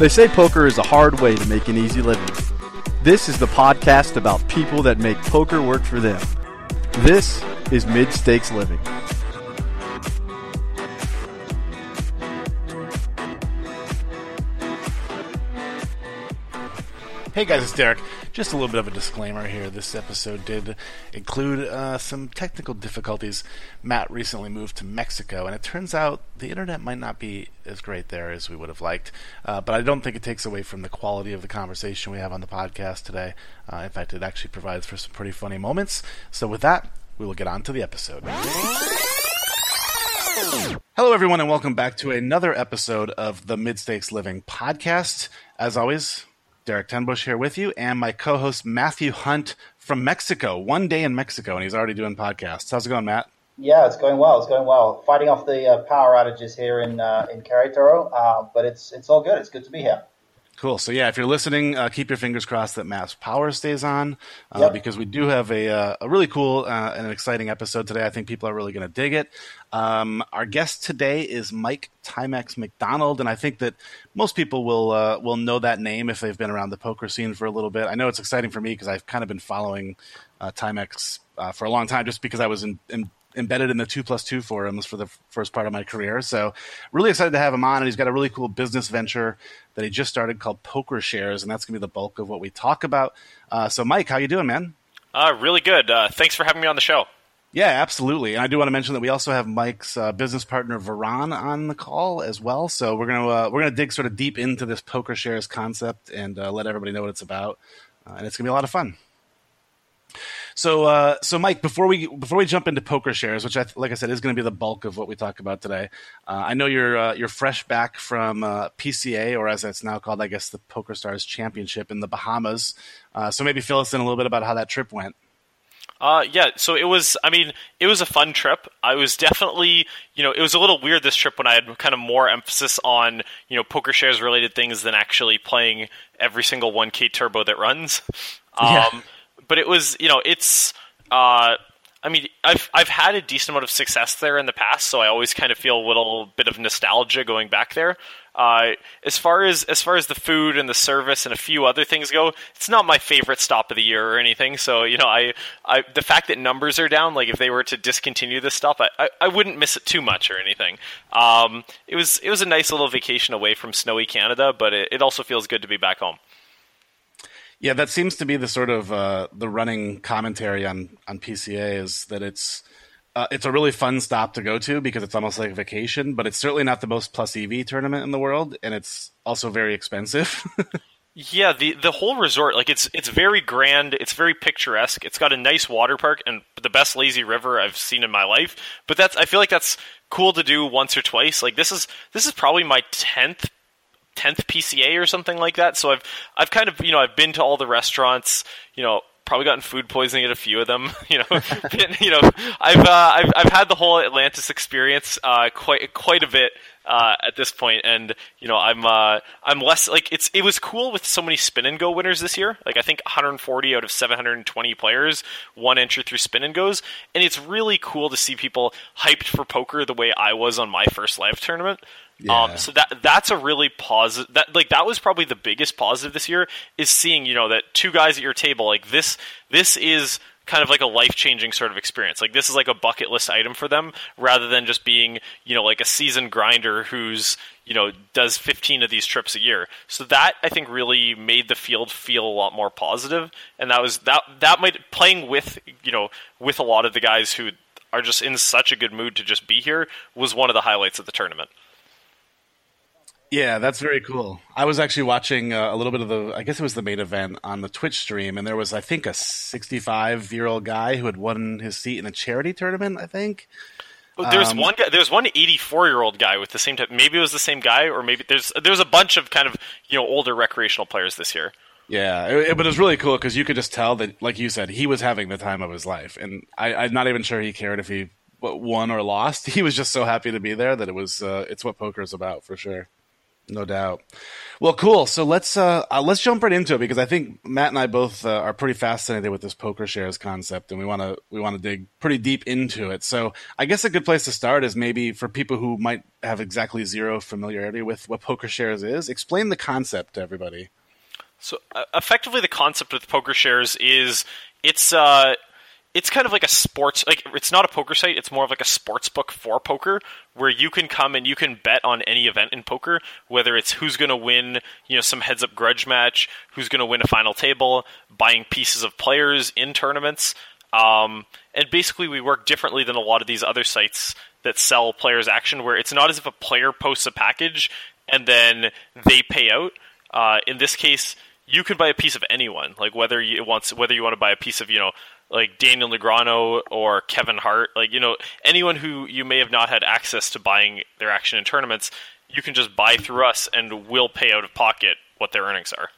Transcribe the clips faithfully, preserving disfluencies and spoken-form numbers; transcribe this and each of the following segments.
They say poker is a hard way to make an easy living. This is the podcast about people that make poker work for them. This is Mid-Stakes Living. Hey guys, it's Derek. Just a little bit of a disclaimer here. This episode did include uh, some technical difficulties. Matt recently moved to Mexico, and it turns out the internet might not be as great there as we would have liked. Uh, but I don't think it takes away from the quality of the conversation we have on the podcast today. Uh, in fact, it actually provides for some pretty funny moments. So with that, we will get on to the episode. Hello everyone, and welcome back to another episode of the Mid-Stakes Living podcast. As always, Derek Tenbush here with you, and my co-host Matthew Hunt from Mexico. One day in Mexico, and he's already doing podcasts. How's it going, Matt? Yeah, it's going well. It's going well. Fighting off the uh, power outages here in uh, in Querétaro, uh, but it's it's all good. It's good to be here. Cool. So yeah, if you're listening, uh, keep your fingers crossed that Matt's power stays on, uh, yep. because we do have a uh, a really cool uh, and an exciting episode today. I think people are really going to dig it. Um, our guest today is Mike Timex McDonald, and I think that most people will uh, will know that name if they've been around the poker scene for a little bit. I know it's exciting for me because I've kind of been following uh, Timex uh, for a long time, just because I was in, in embedded in the two plus two forums for the first part of my career. So really excited to have him on, and he's got a really cool business venture that he just started called Poker Shares, and that's going to be the bulk of what we talk about. Uh, so Mike, how you doing, man? Uh, really good. Uh, thanks for having me on the show. Yeah, absolutely. And I do want to mention that we also have Mike's uh, business partner Varan on the call as well. So we're going to uh, we're going to dig sort of deep into this Poker Shares concept and uh, let everybody know what it's about. Uh, and it's going to be a lot of fun. So, uh, so Mike, before we before we jump into Poker Shares, which I like I said is going to be the bulk of what we talk about today, uh, I know you're uh, you're fresh back from uh, P C A, or as it's now called, I guess, the Poker Stars Championship in the Bahamas. Uh, so maybe fill us in a little bit about how that trip went. Uh, yeah, so it was, I mean, it was a fun trip. I was definitely, you know, it was a little weird this trip when I had kind of more emphasis on, you know, Poker Shares related things than actually playing every single one K turbo that runs. Um, yeah. But it was, you know, it's, uh, I mean, I've I've had a decent amount of success there in the past, so I always kind of feel a little bit of nostalgia going back there. Uh, as far as as far as the food and the service and a few other things go, it's not my favorite stop of the year or anything. So, you know, I, I the fact that numbers are down, like if they were to discontinue this stop, I, I, I wouldn't miss it too much or anything. Um, it was it was a nice little vacation away from snowy Canada, but it, it also feels good to be back home. Yeah, that seems to be the sort of uh, the running commentary on, on P C A is that it's uh, it's a really fun stop to go to because it's almost like a vacation, but it's certainly not the most plus E V tournament in the world, and it's also very expensive. Yeah, the the whole resort, like it's it's very grand, it's very picturesque. It's got a nice water park and the best lazy river I've seen in my life. But that's I feel like that's cool to do once or twice. Like this is this is probably my tenth tenth P C A or something like that. So I've I've kind of, you know, I've been to all the restaurants, you know, probably gotten food poisoning at a few of them, you know. been, you know, I've uh, I've I've had the whole Atlantis experience uh, quite quite a bit uh, at this point, and you know, I'm uh, I'm less like it's it was cool with so many spin and go winners this year. Like I think one hundred forty out of seven hundred twenty players won entry through spin and goes, and it's really cool to see people hyped for poker the way I was on my first live tournament. Yeah. Um, so that that's a really positive. That like that was probably the biggest positive this year is seeing, you know, that two guys at your table, like this. This is kind of like a life changing sort of experience. Like this is like a bucket list item for them, rather than just being, you know, like a seasoned grinder who's, you know, does fifteen of these trips a year. So that I think really made the field feel a lot more positive, and that was that that might playing with, you know, with a lot of the guys who are just in such a good mood to just be here was one of the highlights of the tournament. Yeah, that's very cool. I was actually watching uh, a little bit of the, I guess it was the main event on the Twitch stream, and there was, I think, a sixty-five-year-old guy who had won his seat in a charity tournament, I think. There's um, one guy, there's one eighty-four-year-old guy with the same type. Maybe it was the same guy, or maybe there's there's a bunch of kind of, you know, older recreational players this year. Yeah, it, it, but it was really cool because you could just tell that, like you said, he was having the time of his life, and I, I'm not even sure he cared if he won or lost. He was just so happy to be there that it was uh, it's what poker is about for sure. No doubt. Well, cool. So let's uh, uh, let's jump right into it, because I think Matt and I both uh, are pretty fascinated with this poker shares concept, and we want to we want to dig pretty deep into it. So I guess a good place to start is maybe for people who might have exactly zero familiarity with what poker shares is. Explain the concept to everybody. So uh, effectively, the concept with poker shares is it's uh, it's kind of like a sports, like it's not a poker site. It's more of like a sports book for poker, where you can come and you can bet on any event in poker, whether it's who's going to win, you know, some heads up grudge match, who's going to win a final table, buying pieces of players in tournaments. Um, and basically we work differently than a lot of these other sites that sell players action, where it's not as if a player posts a package and then they pay out. Uh, in this case, you could buy a piece of anyone, like whether you want, whether you want to buy a piece of, you know, like Daniel Negreanu or Kevin Hart, like, you know, anyone who you may have not had access to buying their action in tournaments, you can just buy through us and we'll pay out of pocket what their earnings are.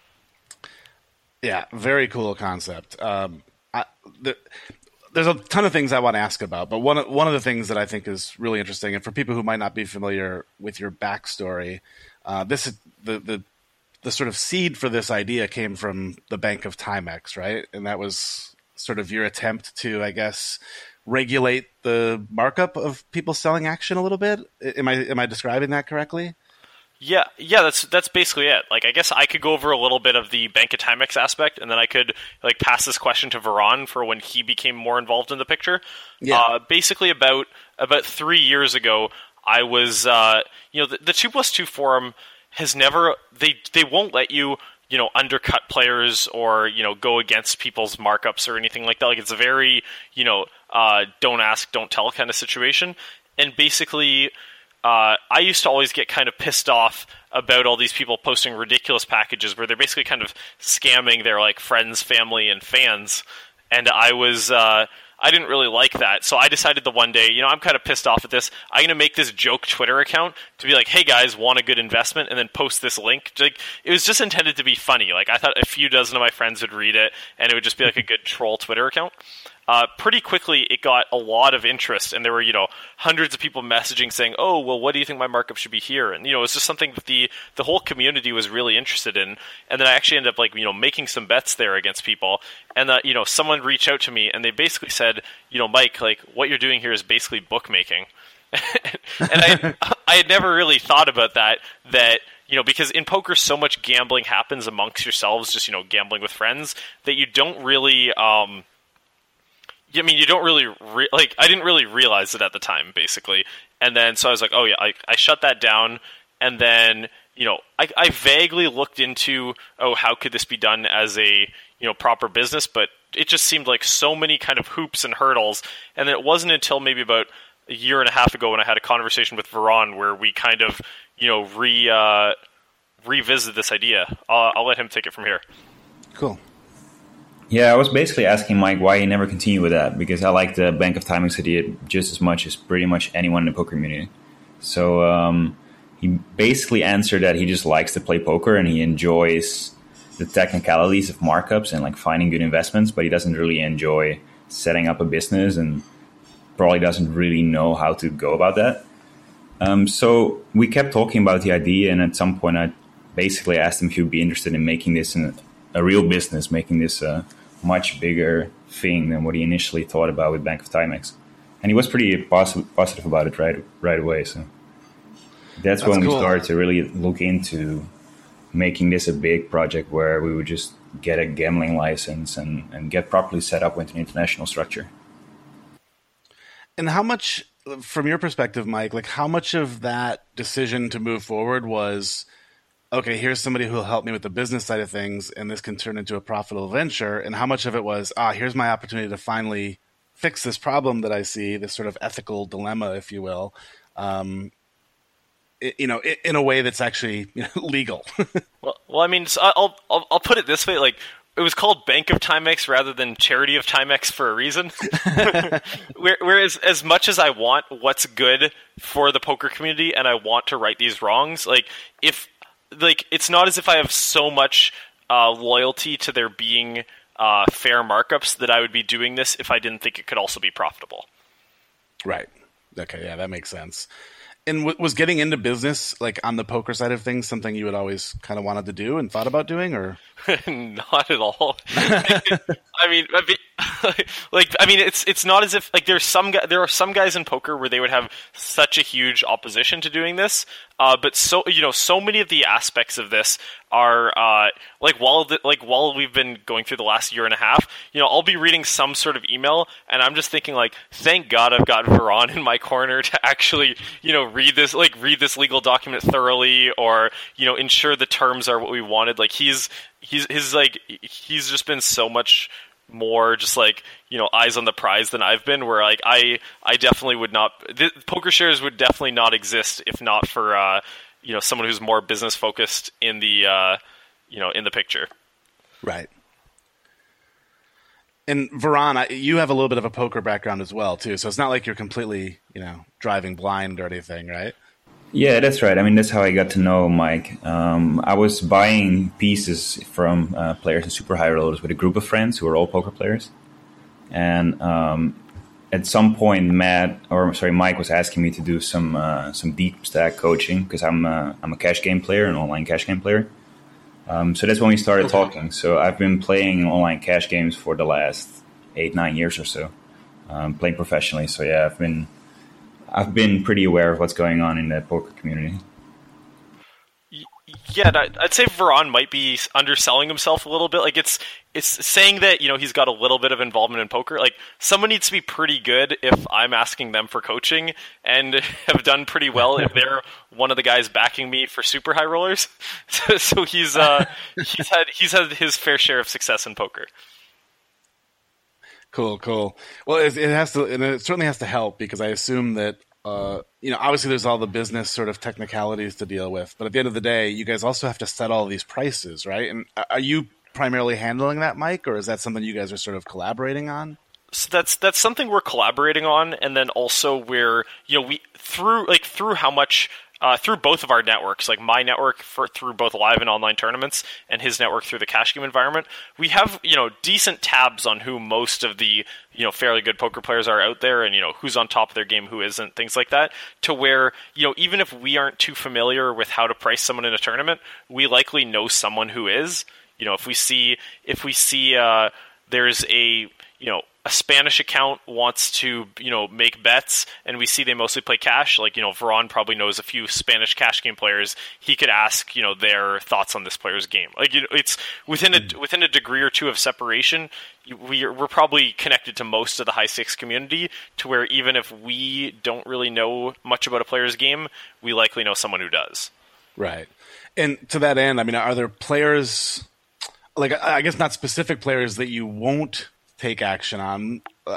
Yeah, very cool concept. Um, I, there, there's a ton of things I want to ask about, but one of, one of the things that I think is really interesting, and for people who might not be familiar with your backstory, uh, this is the, the the sort of seed for this idea came from the Bank of Timex, right? And that was sort of your attempt to, I guess, regulate the markup of people selling action a little bit. Am I am I describing that correctly? Yeah, yeah, that's that's basically it. Like, I guess I could go over a little bit of the Bank of Timex aspect, and then I could like pass this question to Veron for when he became more involved in the picture. Yeah. Uh, basically, about about three years ago, I was, uh, you know, the, the two plus two forum has never they they won't let you, you know, undercut players or, you know, go against people's markups or anything like that. Like, it's a very, you know, uh, don't ask, don't tell kind of situation. And basically, uh, I used to always get kind of pissed off about all these people posting ridiculous packages where they're basically kind of scamming their, like, friends, family, and fans. And I was, uh, I didn't really like that. So I decided the one day, you know, I'm kind of pissed off at this. I'm going to make this joke Twitter account to be like, hey guys, want a good investment? And then post this link. Like, it was just intended to be funny. Like, I thought a few dozen of my friends would read it and it would just be like a good troll Twitter account. Uh, pretty quickly, it got a lot of interest, and there were, you know, hundreds of people messaging saying, oh, well, what do you think my markup should be here? And, you know, it's just something that the, the whole community was really interested in. And then I actually ended up, like, you know, making some bets there against people. And, uh, you know, someone reached out to me, and they basically said, you know, Mike, like, what you're doing here is basically bookmaking. and I, I had never really thought about that, that, you know, because in poker, so much gambling happens amongst yourselves, just, you know, gambling with friends, that you don't really... Um, I mean, you don't really, re- like, I didn't really realize it at the time, basically. And then, so I was like, oh yeah, I, I shut that down. And then, you know, I, I vaguely looked into, oh, how could this be done as a, you know, proper business? But it just seemed like so many kind of hoops and hurdles. And then it wasn't until maybe about a year and a half ago when I had a conversation with Veron where we kind of, you know, re, uh, revisited this idea. I'll, I'll let him take it from here. Cool. Yeah, I was basically asking Mike why he never continued with that, because I like the Bank of Timex idea just as much as pretty much anyone in the poker community. So um, he basically answered that he just likes to play poker and he enjoys the technicalities of markups and like finding good investments, but he doesn't really enjoy setting up a business and probably doesn't really know how to go about that. Um, so we kept talking about the idea, and at some point I basically asked him if he would be interested in making this in a, a real business, making this a much bigger thing than what he initially thought about with Bank of Timex. And he was pretty positive, positive about it right right away. So that's, that's when cool. we started to really look into making this a big project where we would just get a gambling license and, and get properly set up with an international structure. And how much, from your perspective, Mike, like how much of that decision to move forward was, okay, here's somebody who will help me with the business side of things, and this can turn into a profitable venture, and how much of it was, ah, here's my opportunity to finally fix this problem that I see, this sort of ethical dilemma, if you will, um, it, you know, it, in a way that's actually, you know, legal. well, well, I mean, so I'll, I'll I'll put it this way, like, it was called Bank of Timex rather than Charity of Timex for a reason. Whereas, as much as I want what's good for the poker community and I want to right these wrongs, like, if like it's not as if I have so much uh, loyalty to there being uh, fair markups that I would be doing this if I didn't think it could also be profitable. Right. Okay. Yeah, that makes sense. And w- was getting into business, like on the poker side of things, something you had always kind of wanted to do and thought about doing, or not at all? I mean, I mean, like, I mean, it's it's not as if like there's some guy, there are some guys in poker where they would have such a huge opposition to doing this, uh, but so you know, so many of the aspects of this are uh, like while the, like while we've been going through the last year and a half, you know, I'll be reading some sort of email, and I'm just thinking like, thank God I've got Veron in my corner to actually, you know, read this like read this legal document thoroughly, or you know, ensure the terms are what we wanted. Like he's he's his like he's just been so much more just like, you know, eyes on the prize than I've been, where like I I definitely would not th- poker shares would definitely not exist if not for uh you know, someone who's more business focused in the uh you know, in the picture. Right. And Veron, I, you have a little bit of a poker background as well too, so it's not like you're completely, you know, driving blind or anything, right? Yeah, that's right. I mean, that's how I got to know Mike. Um, I was buying pieces from uh, players in Super High Rollers with a group of friends who were all poker players. And um, at some point, Matt, or sorry, Mike was asking me to do some uh, some deep stack coaching because I'm uh, I'm a cash game player, an online cash game player. Um, so that's when we started talking. So I've been playing online cash games for the last eight, nine years or so, um, playing professionally. So yeah, I've been. I've been pretty aware of what's going on in the poker community. Yeah, I'd say Veron might be underselling himself a little bit. Like it's it's saying that, you know, he's got a little bit of involvement in poker. Like someone needs to be pretty good if I'm asking them for coaching, and have done pretty well if they're one of the guys backing me for Super High Rollers. So, so he's uh he's had he's had his fair share of success in poker. Cool, cool. Well, it, it has to, and it certainly has to help because I assume that, uh, you know, obviously there's all the business sort of technicalities to deal with, but at the end of the day, you guys also have to set all these prices, right? And are you primarily handling that, Mike, or is that something you guys are sort of collaborating on? So that's that's something we're collaborating on, and then also we're, you know, we through like through how much. Uh, through both of our networks, like my network for through both live and online tournaments, and his network through the cash game environment, we have, you know, decent tabs on who most of the, you know, fairly good poker players are out there, and, you know, who's on top of their game, who isn't, things like that, to where, you know, even if we aren't too familiar with how to price someone in a tournament, we likely know someone who is. You know, if we see if we see uh, there's a, you know, a Spanish account wants to, you know, make bets, and we see they mostly play cash, like, you know, Veron probably knows a few Spanish cash game players. He could ask, you know, their thoughts on this player's game. Like, you know, it's within a within a degree or two of separation. We are, we're probably connected to most of the high stakes community, to where even if we don't really know much about a player's game, we likely know someone who does. Right. And to that end, I mean, are there players, like, I guess not specific players that you won't take action on, uh,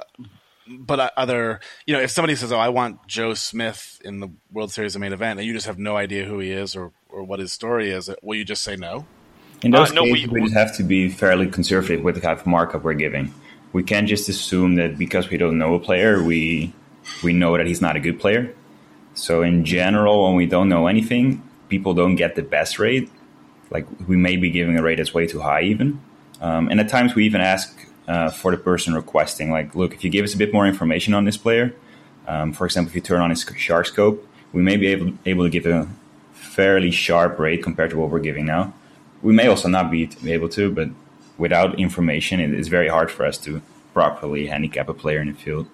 but other, you know, if somebody says, oh, I want Joe Smith in the World Series of main event, and you just have no idea who he is or, or what his story is, will you just say no? In those uh, no, cases, we, we just have to be fairly conservative with the type of markup we're giving. We can't just assume that because we don't know a player, we we know that he's not a good player. So in general, when we don't know anything, people don't get the best rate. Like, we may be giving a rate that's way too high even. Um, and at times we even ask Uh, for the person requesting, like, look, if you give us a bit more information on this player, um, for example, if you turn on his shark scope, we may be able, able to give a fairly sharp rate compared to what we're giving now. We may also not be able to, but without information, it is very hard for us to properly handicap a player in the field.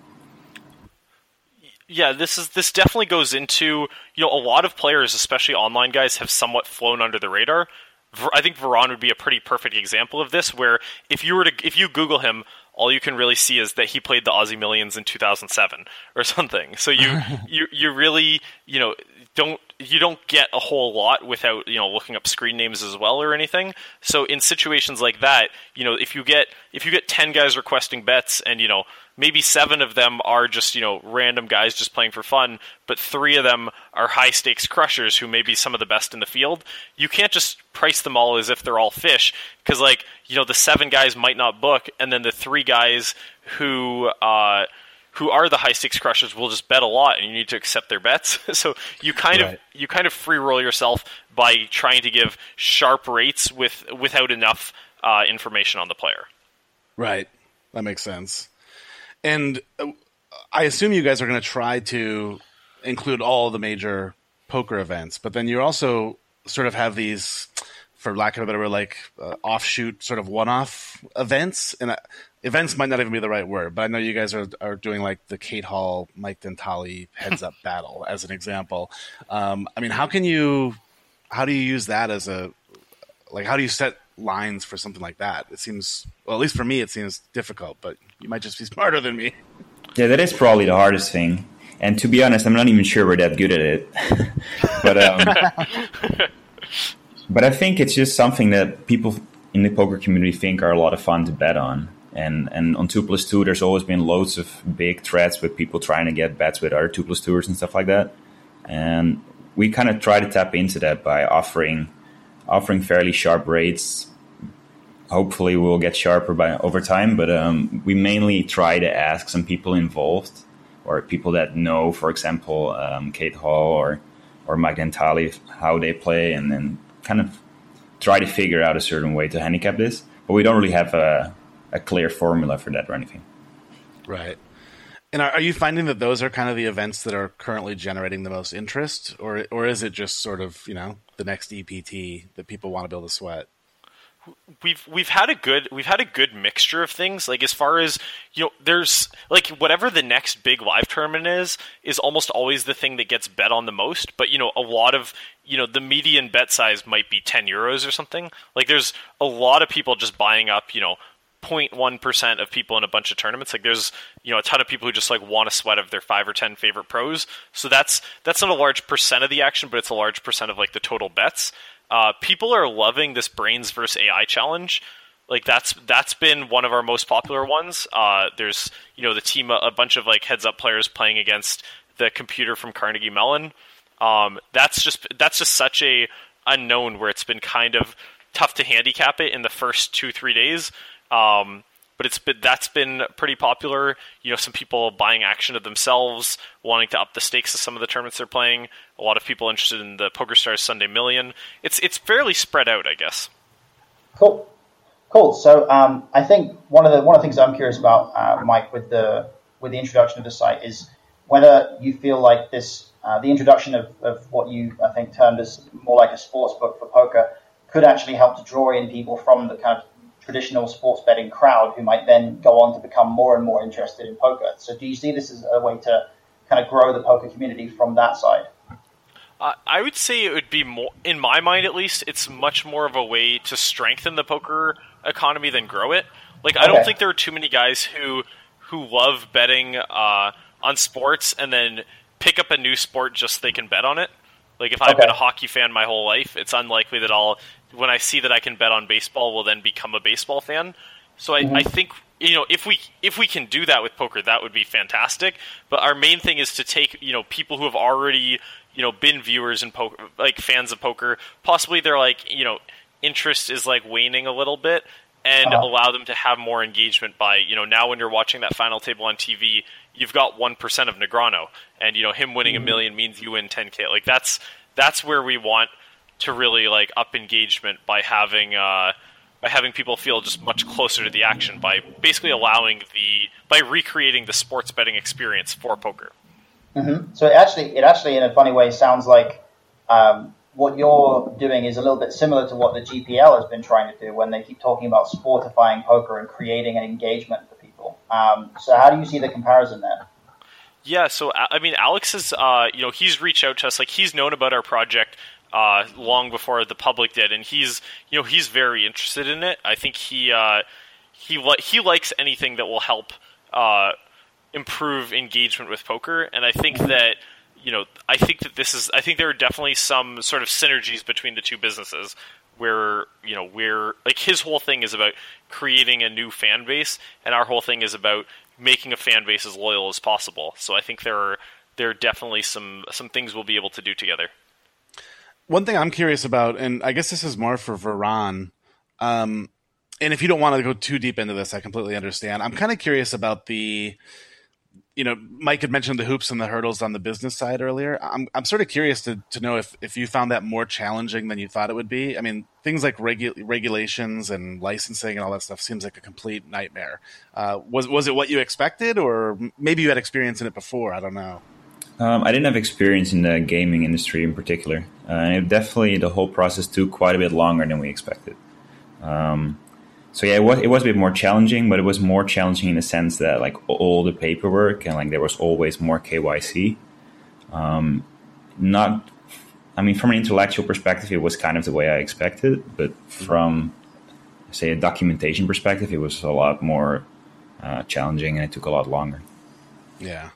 Yeah, this is this definitely goes into, you know, a lot of players, especially online guys, have somewhat flown under the radar. I think Veron would be a pretty perfect example of this, where if you were to if you Google him, all you can really see is that he played the Aussie Millions in two thousand seven or something. So you you you really, you know, don't you don't get a whole lot without, you know, looking up screen names as well or anything. So in situations like that, you know, if you get if you get ten guys requesting bets, and, you know, maybe seven of them are just, you know, random guys just playing for fun, but three of them are high-stakes crushers who may be some of the best in the field, you can't just price them all as if they're all fish, because, like, you know, the seven guys might not book, and then the three guys who uh, who are the high-stakes crushers will just bet a lot, and you need to accept their bets. So you kind right. of you kind of free-roll yourself by trying to give sharp rates with without enough uh, information on the player. Right. That makes sense. And I assume you guys are going to try to include all the major poker events, but then you also sort of have these, for lack of a better word, like uh, offshoot sort of one-off events. And uh, events might not even be the right word, but I know you guys are are doing like the Kate Hall, Mike Dentale heads up battle as an example. Um, I mean, how can you, how do you use that as a, like, how do you set lines for something like that? It seems, well, at least for me, it seems difficult, but you might just be smarter than me. Yeah, that is probably the hardest thing. And to be honest, I'm not even sure we're that good at it. but um, but I think it's just something that people in the poker community think are a lot of fun to bet on. And and on two plus two, there's always been loads of big threads with people trying to get bets with other two plus twos and stuff like that. And we kind of try to tap into that by offering offering fairly sharp rates. Hopefully we'll get sharper by over time, but um, we mainly try to ask some people involved, or people that know, for example, um, Kate Hall or or Mike Dentale, how they play, and then kind of try to figure out a certain way to handicap this. But we don't really have a, a clear formula for that or anything. Right. And are, are you finding that those are kind of the events that are currently generating the most interest, or or is it just sort of, you know, the next E P T that people want to build a sweat? We've we've had a good we've had a good mixture of things. Like, as far as, you know, there's like whatever the next big live tournament is is almost always the thing that gets bet on the most. But, you know, a lot of, you know, the median bet size might be ten euros or something. Like, there's a lot of people just buying up, you know, zero point one percent of people in a bunch of tournaments. Like, there's, you know, a ton of people who just like want a sweat of their five or ten favorite pros. So that's that's not a large percent of the action, but it's a large percent of like the total bets. Uh, people are loving this Brains versus A I challenge. Like, that's that's been one of our most popular ones. Uh, there's, you know, the team, a, a bunch of like heads up players playing against the computer from Carnegie Mellon. Um, that's just that's just such a unknown where it's been kind of tough to handicap it in the first two three days. Um, but it's been that's been pretty popular. You know, some people buying action of themselves, wanting to up the stakes of some of the tournaments they're playing. A lot of people interested in the PokerStars Sunday Million. It's it's fairly spread out, I guess. Cool, cool. So um, I think one of the one of the things I'm curious about, uh, Mike, with the with the introduction of the site is whether you feel like this uh, the introduction of, of what you I think termed as more like a sports book for poker could actually help to draw in people from the kind of traditional sports betting crowd who might then go on to become more and more interested in poker. So do you see this as a way to kind of grow the poker community from that side? Uh, I would say it would be more, in my mind at least, it's much more of a way to strengthen the poker economy than grow it. Like, I okay. don't think there are too many guys who who love betting uh, on sports and then pick up a new sport just so they can bet on it. Like, if I've okay. been a hockey fan my whole life, it's unlikely that I'll, when I see that I can bet on baseball, will then become a baseball fan. So I, mm-hmm. I think, you know, if we if we can do that with poker, that would be fantastic. But our main thing is to take, you know, people who have already, you know, been viewers and poker, like fans of poker, possibly their, like, you know, interest is like waning a little bit, and uh-huh. allow them to have more engagement by, you know, now when you're watching that final table on T V, you've got one percent of Negreanu, and, you know, him winning mm-hmm. a million means you win ten K. Like, that's that's where we want to really, like, up engagement by having uh, by having people feel just much closer to the action, by basically allowing the by recreating the sports betting experience for poker. Mm-hmm. So it actually, it actually, in a funny way, sounds like um, what you're doing is a little bit similar to what the G P L has been trying to do when they keep talking about sportifying poker and creating an engagement for people. Um, so how do you see the comparison there? Yeah, so I mean, Alex is, uh, you know, he's reached out to us, like, he's known about our project uh, long before the public did, and he's, you know, he's very interested in it. I think he uh, he li- he likes anything that will help uh, improve engagement with poker, and I think that, you know, I think that this is, I think there are definitely some sort of synergies between the two businesses where, you know, we're, like, his whole thing is about creating a new fan base, and our whole thing is about making a fan base as loyal as possible. So I think there are there are definitely some some things we'll be able to do together. One thing I'm curious about, and I guess this is more for Varan, um, and if you don't want to go too deep into this, I completely understand. I'm kind of curious about the, you know, Mike had mentioned the hoops and the hurdles on the business side earlier. I'm I'm sort of curious to to know if, if you found that more challenging than you thought it would be. I mean, things like regu- regulations and licensing and all that stuff seems like a complete nightmare. Uh, was was it what you expected, or maybe you had experience in it before? I don't know. Um, I didn't have experience in the gaming industry in particular. Uh, and it definitely, the whole process took quite a bit longer than we expected. Um, so yeah, it was, it was a bit more challenging, but it was more challenging in the sense that like all the paperwork and like there was always more K Y C. Um, not, I mean, from an intellectual perspective, it was kind of the way I expected, but from, say, a documentation perspective, it was a lot more uh, challenging and it took a lot longer. Yeah.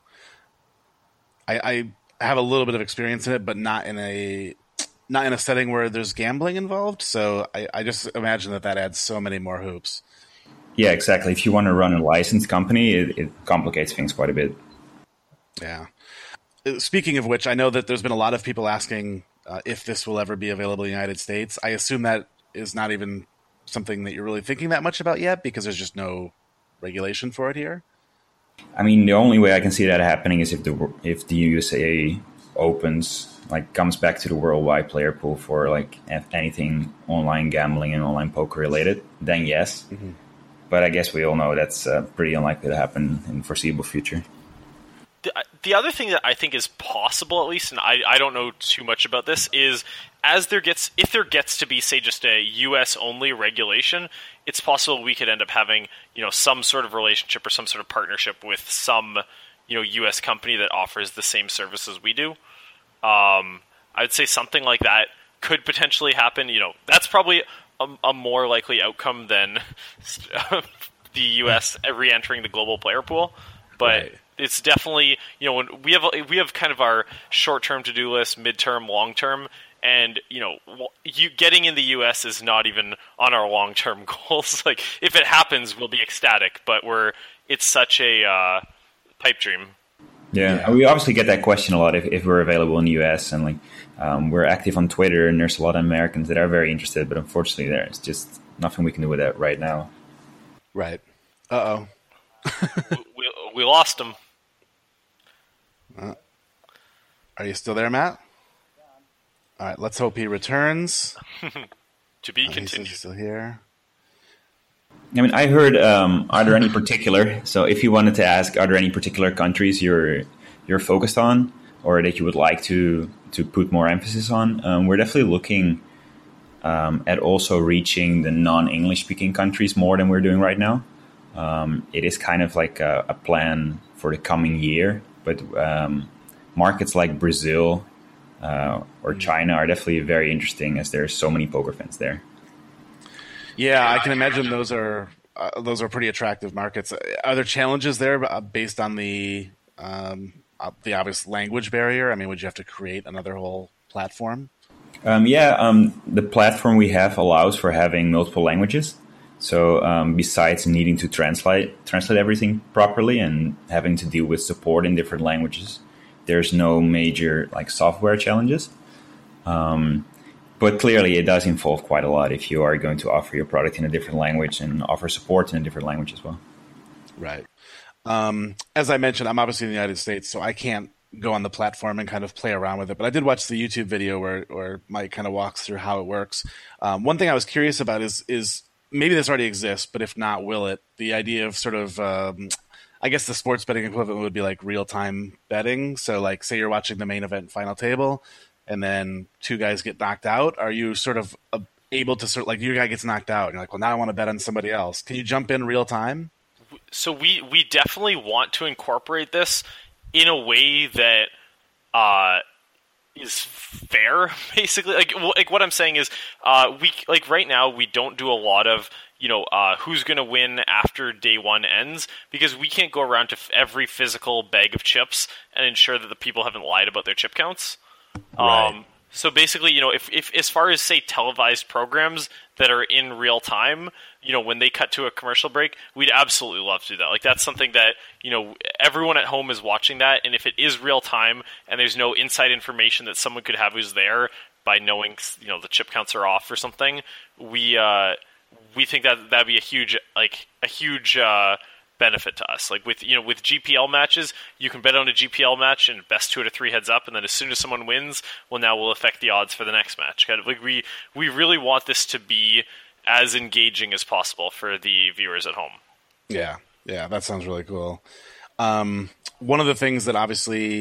I, I have a little bit of experience in it, but not in a not in a setting where there's gambling involved. So I, I just imagine that that adds so many more hoops. Yeah, exactly. If you want to run a licensed company, it, it complicates things quite a bit. Yeah. Speaking of which, I know that there's been a lot of people asking uh, if this will ever be available in the United States. I assume that is not even something that you're really thinking that much about yet because there's just no regulation for it here. I mean, the only way I can see that happening is if the if the U S A opens, like, comes back to the worldwide player pool for like anything online gambling and online poker related. Then yes, mm-hmm. But I guess we all know that's uh, pretty unlikely to happen in the foreseeable future. The, the other thing that I think is possible, at least, and I, I don't know too much about this, is as there gets, if there gets to be, say, just a U S only regulation, it's possible we could end up having, you know, some sort of relationship or some sort of partnership with some, you know, U S company that offers the same services we do. Um, I'd say something like that could potentially happen. You know, that's probably a, a more likely outcome than the U S re-entering the global player pool, but. Right. It's definitely, you know, when we have we have kind of our short-term to-do list, mid-term, long-term, and, you know, you getting in the U S is not even on our long-term goals. Like, if it happens, we'll be ecstatic, but we're it's such a uh, pipe dream. Yeah, yeah. We obviously get that question a lot if, if we're available in the U S, and like um, we're active on Twitter, and there's a lot of Americans that are very interested, but unfortunately, there's just nothing we can do with that right now. Right. Uh oh. we, we lost him. Uh, are you still there, Matt? All right, let's hope he returns. To be oh, continued. He's still here. I mean, I heard, um, are there any particular, so if you wanted to ask, are there any particular countries you're you're focused on or that you would like to, to put more emphasis on? Um, we're definitely looking um, at also reaching the non-English speaking countries more than we're doing right now. Um, it is kind of like a, a plan for the coming year. But um, markets like Brazil uh, or China are definitely very interesting as there are so many poker fans there. Yeah, I can imagine those are uh, those are pretty attractive markets. Are there challenges there based on the um, the obvious language barrier? I mean, would you have to create another whole platform? Um, yeah, um, the platform we have allows for having multiple languages. So um, besides needing to translate translate everything properly and having to deal with support in different languages, there's no major like software challenges. Um, but clearly, it does involve quite a lot if you are going to offer your product in a different language and offer support in a different language as well. Right. Um, as I mentioned, I'm obviously in the United States, so I can't go on the platform and kind of play around with it. But I did watch the YouTube video where, where Mike kind of walks through how it works. Um, one thing I was curious about is is maybe this already exists, but if not, will it? The idea of sort of, um, I guess the sports betting equivalent would be like real-time betting. So like, say you're watching the main event final table and then two guys get knocked out. Are you sort of uh, able to sort of like your guy gets knocked out and you're like, well, now I want to bet on somebody else. Can you jump in real time? So we, we definitely want to incorporate this in a way that uh, is fair, basically. Like, like what I'm saying is, uh, we like right now we don't do a lot of you know uh, who's going to win after day one ends because we can't go around to f- every physical bag of chips and ensure that the people haven't lied about their chip counts. Right. Um, so basically, you know, if, if as far as say televised programs that are in real time, you know, when they cut to a commercial break, we'd absolutely love to do that. Like that's something that, you know, everyone at home is watching that. And if it is real time and there's no inside information that someone could have who's there by knowing, you know, the chip counts are off or something, we, uh, we think that that'd be a huge, like a huge, uh, benefit to us. Like with, you know, with G P L matches, you can bet on a G P L match and best two out of three heads up. And then as soon as someone wins, well, now we'll affect the odds for the next match. Kind of like we, we really want this to be as engaging as possible for the viewers at home. Yeah. Yeah. That sounds really cool. Um, one of the things that obviously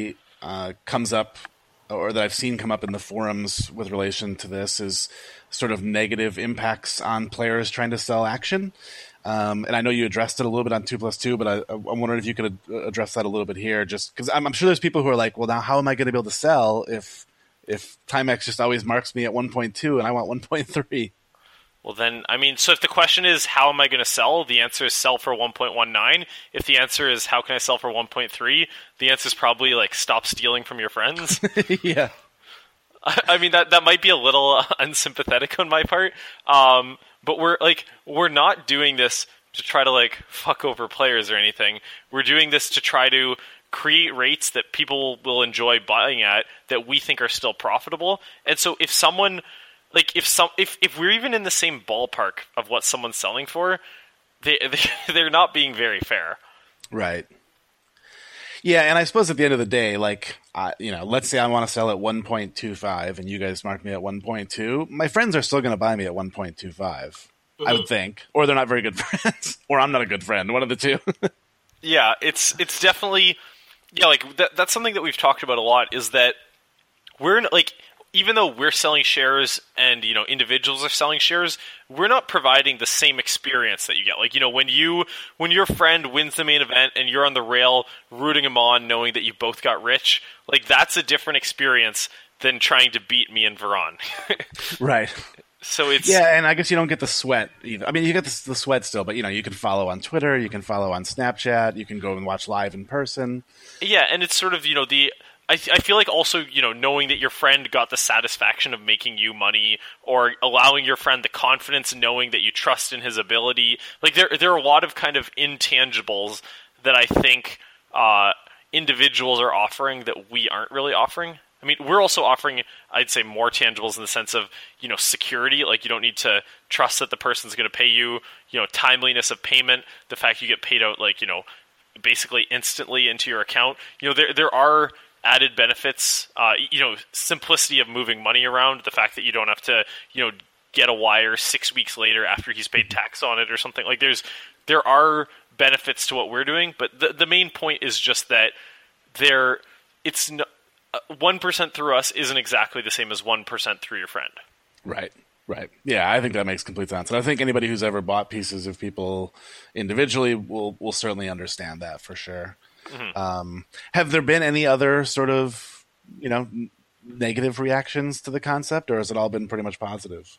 uh, comes up, or that I've seen come up in the forums with relation to this, is sort of negative impacts on players trying to sell action. Um, and I know you addressed it a little bit on two plus two, but I, I'm wondering if you could address that a little bit here, just because I'm, I'm sure there's people who are like, well, now how am I going to be able to sell if if Timex just always marks me at one point two and I want one point three? Well, then, I mean, so if the question is, how am I going to sell? The answer is sell for one point one nine. If the answer is, how can I sell for one point three? The answer is probably, like, stop stealing from your friends. Yeah. I, I mean, that, that might be a little uh, unsympathetic on my part. Um, but we're, like, we're not doing this to try to, like, fuck over players or anything. We're doing this to try to create rates that people will enjoy buying at that we think are still profitable. And so if someone... Like if some if, if we're even in the same ballpark of what someone's selling for, they, they they're not being very fair. Right. Yeah, and I suppose at the end of the day, like uh, you know, let's say I want to sell at one point two five, and you guys mark me at one point two. My friends are still going to buy me at one point two five. Mm-hmm. I would think, or they're not very good friends, or I'm not a good friend. One of the two. Yeah, it's it's definitely yeah. Like that, that's something that we've talked about a lot. Is that we're in, like. Even though we're selling shares and, you know, individuals are selling shares, we're not providing the same experience that you get. Like, you know, when you when your friend wins the main event and you're on the rail rooting him on, knowing that you both got rich, like that's a different experience than trying to beat me and Veron. Right. So it's yeah, and I guess you don't get the sweat either. I mean, you get the, the sweat still, but you know, you can follow on Twitter, you can follow on Snapchat, you can go and watch live in person. Yeah, and it's sort of, you know, the I, I feel like also, you know, knowing that your friend got the satisfaction of making you money, or allowing your friend the confidence knowing that you trust in his ability. Like there, there are a lot of kind of intangibles that I think uh, individuals are offering that we aren't really offering. I mean, we're also offering, I'd say, more tangibles in the sense of, you know, security. Like you don't need to trust that the person's going to pay you, you know, timeliness of payment, the fact you get paid out, like, you know, basically instantly into your account. You know, there there are added benefits, uh, you know, simplicity of moving money around, the fact that you don't have to, you know, get a wire six weeks later after he's paid tax on it or something. Like there's, there are benefits to what we're doing, but the the main point is just that there, it's no, uh, one percent through us isn't exactly the same as one percent through your friend. Right. Right. Yeah, I think that makes complete sense. And I think anybody who's ever bought pieces of people individually will will certainly understand that for sure. Mm-hmm. Um, have there been any other sort of, you know, n- negative reactions to the concept, or has it all been pretty much positive?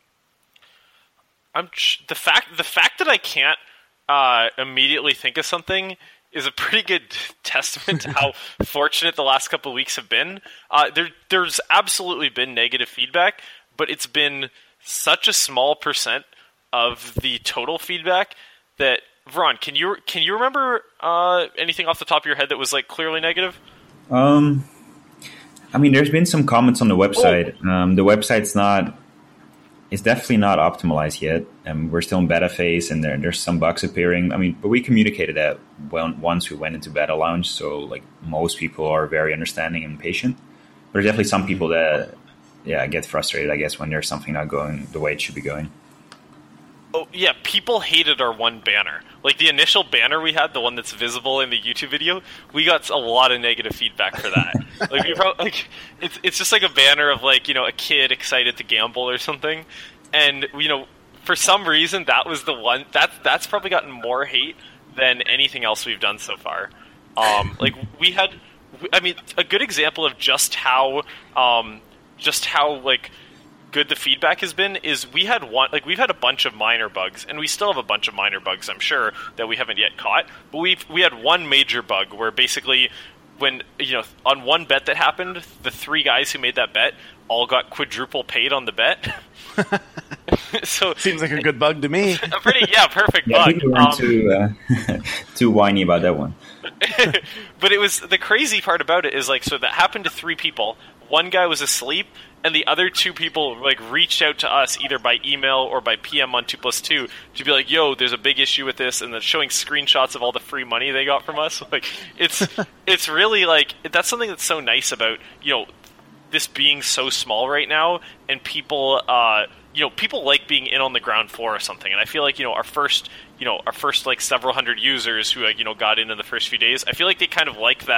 I'm the fact the fact that I can't uh, immediately think of something is a pretty good testament to how fortunate the last couple of weeks have been. Uh, there, there's absolutely been negative feedback, but it's been such a small percent of the total feedback that. Veron, can you can you remember uh, anything off the top of your head that was like clearly negative? Um, I mean, there's been some comments on the website. Oh. Um, the website's not, it's definitely not optimized yet, and we're still in beta phase, and there there's some bugs appearing. I mean, but we communicated that when, once we went into beta launch, so like most people are very understanding and patient. But there's definitely some people that, yeah, get frustrated, I guess, when there's something not going the way it should be going. Oh, yeah, people hated our one banner. Like, the initial banner we had, the one that's visible in the YouTube video, we got a lot of negative feedback for that. like, we probably, like, it's it's just like a banner of, like, you know, a kid excited to gamble or something. And, you know, for some reason, that was the one, that, that's probably gotten more hate than anything else we've done so far. Um, like, we had, I mean, a good example of just how, um, just how, like, good the feedback has been is we had one, like we've had a bunch of minor bugs, and we still have a bunch of minor bugs, I'm sure, that we haven't yet caught, but we've we had one major bug where basically when, you know, on one bet that happened, the three guys who made that bet all got quadruple paid on the bet. So seems like a good bug to me. A pretty yeah perfect yeah, bug. People weren't um, too uh, too whiny about that one. But it was, the crazy part about it is, like, so that happened to three people. One guy was asleep, and the other two people, like, reached out to us either by email or by P M on two plus two to be like, yo, there's a big issue with this, and then showing screenshots of all the free money they got from us. Like, it's it's really, like, that's something that's so nice about, you know, this being so small right now, and people, uh, you know, people like being in on the ground floor or something. And I feel like, you know, our first, you know, our first, like, several hundred users who, like, you know, got in in the first few days, I feel like they kind of like that,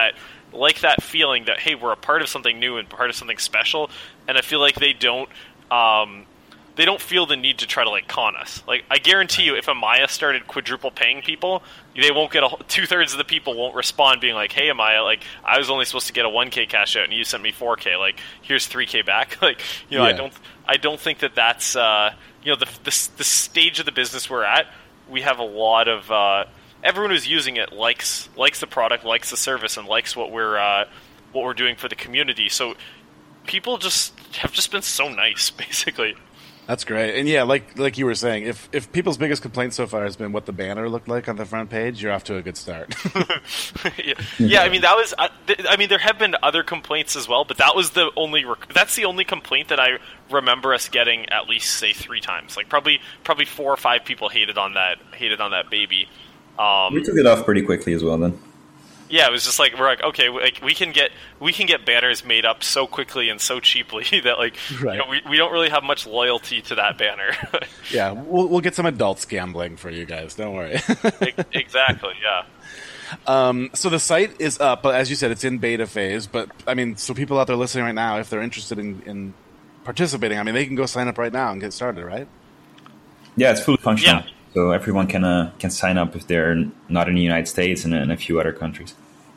like that feeling that, hey, we're a part of something new and part of something special, and I feel like they don't um, they don't feel the need to try to like con us. Like, I guarantee you, if Amaya started quadruple paying people, they won't get a two thirds of the people won't respond being like, hey Amaya, like I was only supposed to get a one K cash out and you sent me four K, like here's three K back. Like, you know, yeah. I don't I don't think that that's uh, you know the, the the stage of the business we're at. We have a lot of uh, everyone who's using it likes likes the product, likes the service, and likes what we're uh, what we're doing for the community. So people just have just been so nice, basically. That's great. And yeah, like like you were saying, if if people's biggest complaint so far has been what the banner looked like on the front page, you're off to a good start. yeah. yeah, I mean that was uh, th- I mean there have been other complaints as well, but that was the only rec- that's the only complaint that I remember us getting at least say three times. Like probably probably four or five people hated on that hated on that baby. Um, we took it off pretty quickly as well then. Yeah, it was just like we're like okay, like we can get we can get banners made up so quickly and so cheaply that like right. you know, we we don't really have much loyalty to that banner. yeah, we'll we'll get some adults gambling for you guys. Don't worry. Exactly. Yeah. Um, so the site is up, but as you said, it's in beta phase. But I mean, so people out there listening right now, if they're interested in, in participating, I mean, they can go sign up right now and get started, right? Yeah, it's fully functional. Yeah. So everyone can uh, can sign up if they're not in the United States and in a few other countries.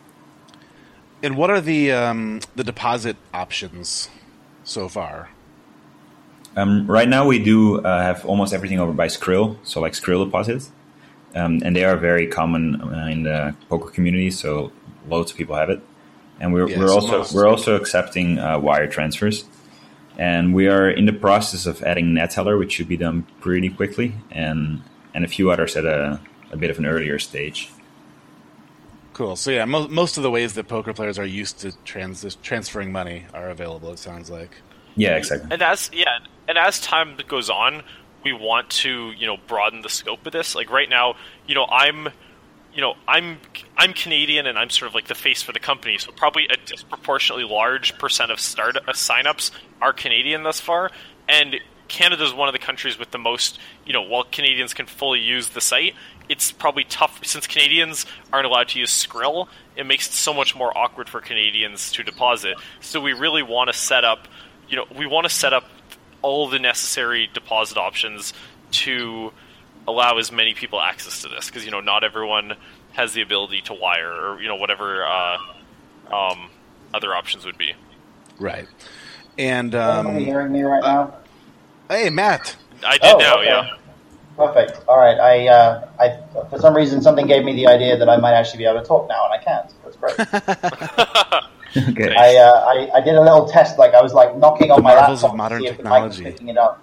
And what are the um, the deposit options so far? Um, right now, we do uh, have almost everything over by Skrill, so like Skrill deposits, um, and they are very common uh, in the poker community. So loads of people have it, and we're yeah, we're so also we're also accepting uh, wire transfers. And we are in the process of adding Neteller, which should be done pretty quickly, and and a few others at a, a bit of an earlier stage. Cool. So yeah, mo- most of the ways that poker players are used to trans- transferring money are available, it sounds like. Yeah, exactly. And as yeah, and as time goes on, we want to, you know, broaden the scope of this. Like right now, you know, I'm you know, I'm I'm Canadian and I'm sort of like the face for the company, so probably a disproportionately large percent of start uh, signups are Canadian thus far, and Canada is one of the countries with the most, you know, while Canadians can fully use the site, it's probably tough, since Canadians aren't allowed to use Skrill, it makes it so much more awkward for Canadians to deposit. So we really want to set up, you know, we want to set up all the necessary deposit options to allow as many people access to this, because, you know, not everyone has the ability to wire or, you know, whatever uh, um, other options would be. Right. And um, are you hearing me right now? Hey, Matt. I did oh, now, okay. yeah. Perfect. All right. I, uh, I, for some reason, something gave me the idea that I might actually be able to talk now, and I can't. That's great. Okay. I, uh, I, I did a little test. Like I was like knocking on The my marvels laptop of modern to see if technology. the mic was picking it up.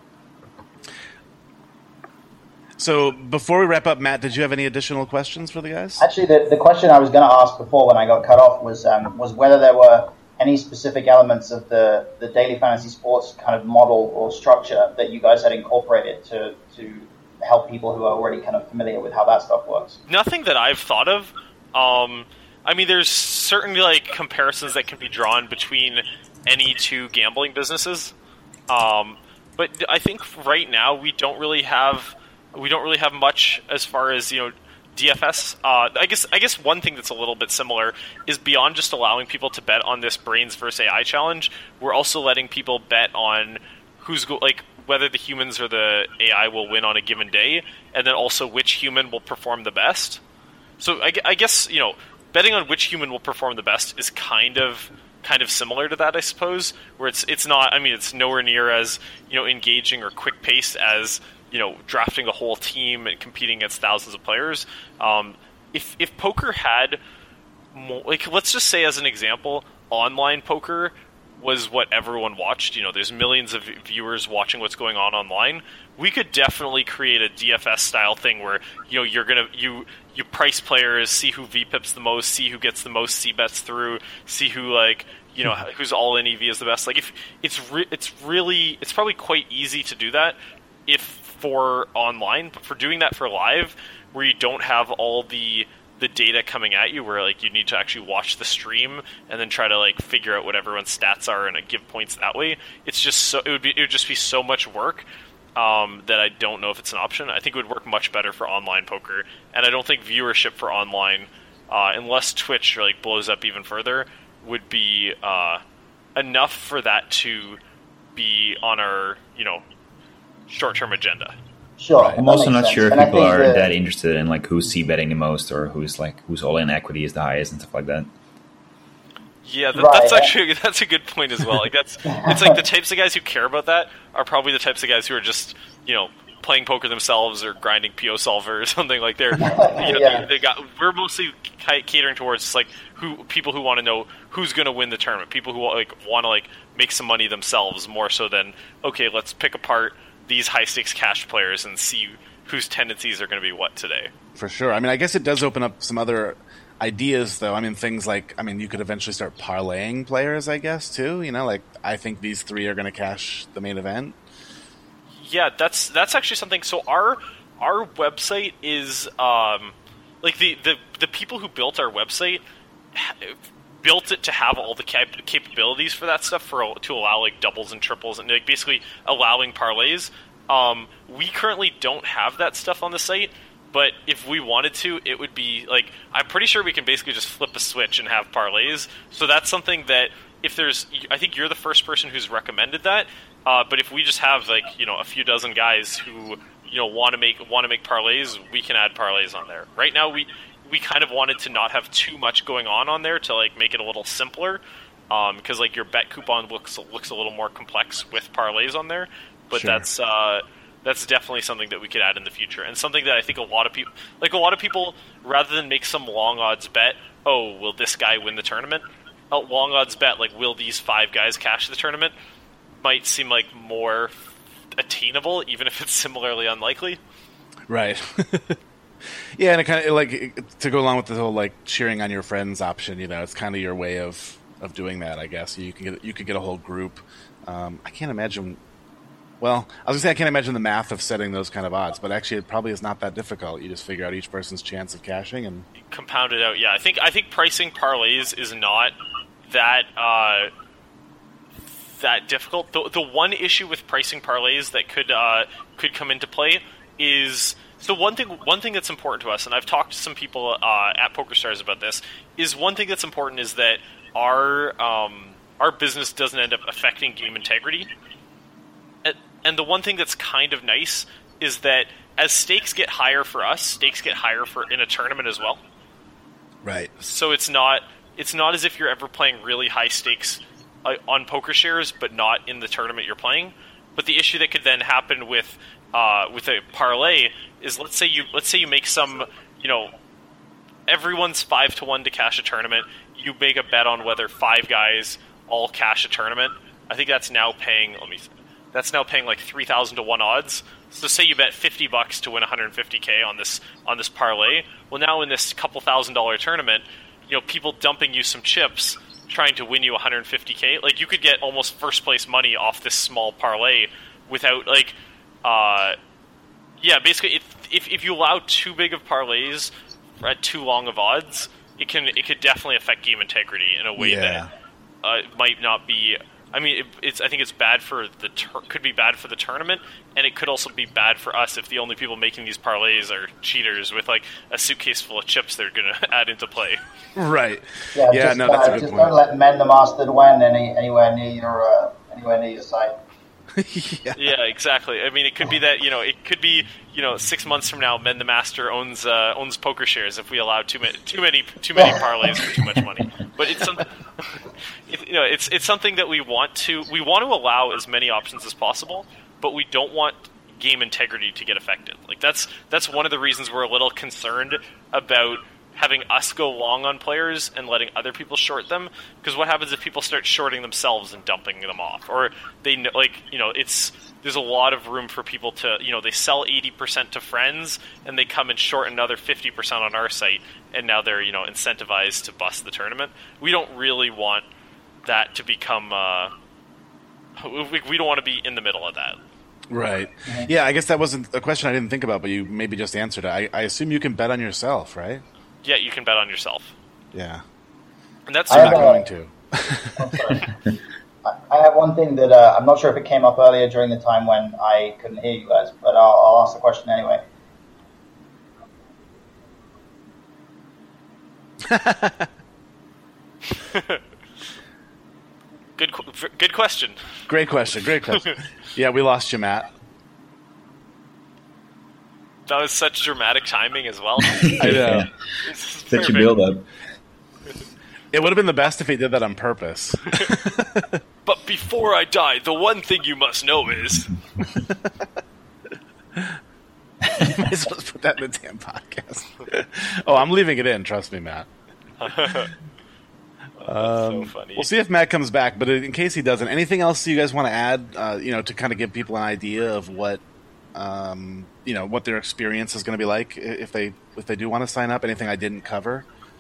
So before we wrap up, Matt, did you have any additional questions for the guys? Actually, the, the question I was going to ask before when I got cut off was um, was whether there were any specific elements of the, the daily fantasy sports kind of model or structure that you guys had incorporated to to help people who are already kind of familiar with how that stuff works. Nothing that I've thought of. Um, I mean, there's certainly like comparisons that can be drawn between any two gambling businesses, um, but I think right now we don't really have we don't really have much as far as, you know, D F S. Uh, I guess I guess one thing that's a little bit similar is beyond just allowing people to bet on this Brains versus A I challenge, we're also letting people bet on who's go- like whether the humans or the A I will win on a given day, and then also which human will perform the best. So I, I guess, you know, betting on which human will perform the best is kind of kind of similar to that, I suppose, where it's it's not. I mean, it's nowhere near as, you know, engaging or quick paced as, you know, drafting a whole team and competing against thousands of players. Um, if if poker had more, like, let's just say as an example, online poker was what everyone watched. You know, there's millions of viewers watching what's going on online. We could definitely create a D F S style thing where, you know, you're gonna you you price players, see who V pips the most, see who gets the most C bets through, see who, like, you know, who's all in E V is the best. Like, if it's re- it's really it's probably quite easy to do that if for online, but for doing that for live, where you don't have all the the data coming at you, where like you need to actually watch the stream and then try to like figure out what everyone's stats are and uh, give points that way. It's just so it would be it would just be so much work um, that I don't know if it's an option. I think it would work much better for online poker, and I don't think viewership for online uh, unless Twitch like blows up even further, would be uh, enough for that to be on our, you know, short-term agenda. Sure. Right. I'm also not sense. sure if and people are that, that interested in like who's c-betting the most or who's like whose all-in equity is the highest and stuff like that. Yeah, that, right. that's actually that's a good point as well. Like that's it's like the types of guys who care about that are probably the types of guys who are just, you know, playing poker themselves or grinding P O Solver or something. Like they're, you know, yeah. they, they got. We're mostly catering towards like who people who want to know who's going to win the tournament. People who like want to like make some money themselves more so than okay, let's pick apart these high stakes cash players and see whose tendencies are going to be what today. For sure. I mean, I guess it does open up some other ideas, though. I mean, things like, I mean, you could eventually start parlaying players, I guess, too. You know, like, I think these three are going to cash the main event. Yeah, that's that's actually something. So our our website is, um, like, the, the, the people who built our website built it to have all the cap- capabilities for that stuff, for to allow, like, doubles and triples, and, like, basically allowing parlays. Um, we currently don't have that stuff on the site, but if we wanted to, it would be, like, I'm pretty sure we can basically just flip a switch and have parlays. So that's something that, if there's, I think you're the first person who's recommended that, uh, but if we just have, like, you know, a few dozen guys who, you know, want to make want to make parlays, we can add parlays on there. Right now, we we kind of wanted to not have too much going on on there to, like, make it a little simpler, um, because, like, your bet coupon looks looks a little more complex with parlays on there. But Sure. that's uh, that's definitely something that we could add in the future, and something that I think a lot of people, like a lot of people, rather than make some long odds bet, oh, will this guy win the tournament? A long odds bet, like, will these five guys cash the tournament, might seem like more attainable, even if it's similarly unlikely. Right. Yeah, and it kind of, like, it, to go along with the whole, like, cheering on your friends option, you know, it's kind of your way of, of doing that, I guess. You can get you could get a whole group. Um, I can't imagine. Well, I was going to say I can't imagine the math of setting those kind of odds, but actually it probably is not that difficult. You just figure out each person's chance of cashing and Compound it out. Yeah, I think I think pricing parlays is not that uh, that difficult. The the one issue with pricing parlays that could uh, could come into play is, so one thing one thing that's important to us, and I've talked to some people uh, at PokerStars about this, is one thing that's important is that our um, our business doesn't end up affecting game integrity. And the one thing that's kind of nice is that as stakes get higher for us, stakes get higher for in a tournament as well. right. So it's not it's not as if you're ever playing really high stakes uh, on PokerShares, but not in the tournament you're playing. But the issue that could then happen with uh, with a parlay is, let's say you let's say you make some, you know, everyone's five to one to cash a tournament. You make a bet on whether five guys all cash a tournament. I think that's now paying. Let me. That's now paying like three thousand to one odds. So say you bet fifty bucks to win one hundred fifty K on this on this parlay. Well, now in this couple thousand dollar tournament, you know, people dumping you some chips, trying to win you one hundred fifty K. Like, you could get almost first place money off this small parlay without, like, uh, yeah, basically, if, if if you allow too big of parlays at too long of odds, it can it could definitely affect game integrity in a way Yeah. that uh, might not be. I mean, it, it's. I think it's bad for the tur- could be bad for the tournament, and it could also be bad for us if the only people making these parlays are cheaters with, like, a suitcase full of chips they're going to add into play. Right. Yeah, Yeah, just, no, that's uh, a good just point. don't let Men the Master win any, anywhere near your uh, anywhere near your site. Yeah. Yeah, exactly. I mean, it could be that, you know, it could be, you know, six months from now, Men the Master owns uh, owns PokerShares if we allow too many too many too many parlays for too much money. But it's something, it, you know, it's it's something that we want to we want to allow as many options as possible, but we don't want game integrity to get affected. Like, that's that's one of the reasons we're a little concerned about having us go long on players and letting other people short them, because what happens if people start shorting themselves and dumping them off? Or they, like, you know, it's, there's a lot of room for people to, you know, they sell eighty percent to friends and they come and short another fifty percent on our site, and now they're, you know, incentivized to bust the tournament. We don't really want that to become, uh, we, we don't want to be in the middle of that. Right. Yeah, I guess that wasn't a question I didn't think about, but you maybe just answered it. I, I assume you can bet on yourself, right? Yeah, you can bet on yourself. Yeah. And that's I I'm have not a- going to. I'm sorry. I I have one thing that uh, I'm not sure if it came up earlier during the time when I couldn't hear you guys, but I'll, I'll ask the question anyway. Good, good question. Great question. Great question. Yeah, we lost you, Matt. That was such dramatic timing as well. I know. Such a build-up. It would have been the best if he did that on purpose. But before I die, the one thing you must know is... Might as well put that in the damn podcast. Oh, I'm leaving it in. Trust me, Matt. oh, Um, so funny. We'll see if Matt comes back, but in case he doesn't, anything else you guys want to add? Uh, you know, to kind of give people an idea of what, um, you know, what their experience is going to be like if they if they do want to sign up. Anything I didn't cover?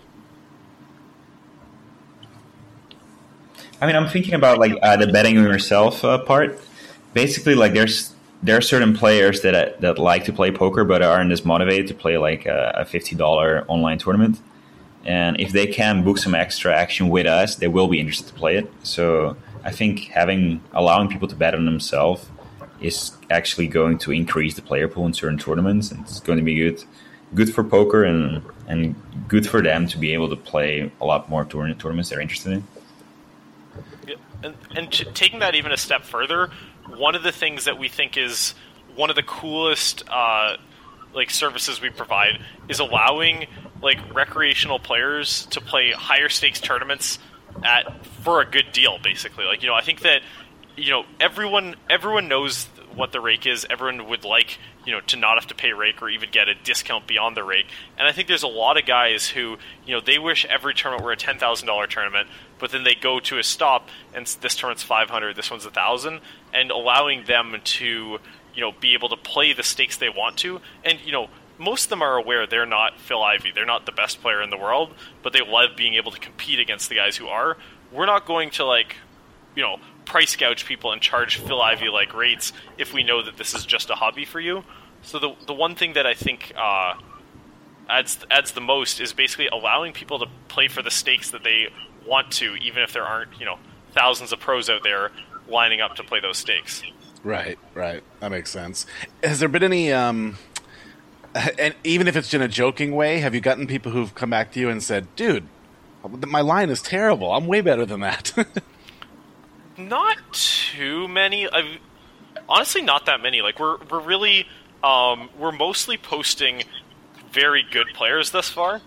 I mean, I'm thinking about like uh, the betting on yourself uh, part. Basically, like there's there are certain players that uh, that like to play poker but aren't as motivated to play like a, a fifty dollars online tournament. And if they can book some extra action with us, they will be interested to play it. So I think having allowing people to bet on themselves is actually going to increase the player pool in certain tournaments, and it's going to be good, good for poker and and good for them to be able to play a lot more tournament tournaments they're interested in. Yeah, and and t- taking that even a step further, one of the things that we think is one of the coolest uh, like services we provide is allowing like recreational players to play higher stakes tournaments at for a good deal, basically. Like, you know, I think that, you know, everyone everyone knows what the rake is. Everyone would like, you know, to not have to pay rake or even get a discount beyond the rake. And I think there's a lot of guys who, you know, they wish every tournament were a ten thousand dollars tournament, but then they go to a stop and this tournament's five hundred dollars, this one's one thousand dollars, and allowing them to, you know, be able to play the stakes they want to. And, you know, most of them are aware they're not Phil Ivey. They're not the best player in the world, but they love being able to compete against the guys who are. We're not going to, like, you know, price gouge people and charge Phil Ivey-like rates if we know that this is just a hobby for you. So the the one thing that I think uh, adds adds the most is basically allowing people to play for the stakes that they want to, even if there aren't, you know, thousands of pros out there lining up to play those stakes. Right, right. That makes sense. Has there been any... Um... And even if it's in a joking way, have you gotten people who've come back to you and said, dude, my line is terrible. I'm way better than that. Not too many. I've, honestly, not that many. Like, we're we're really, um, we're mostly posting very good players thus far.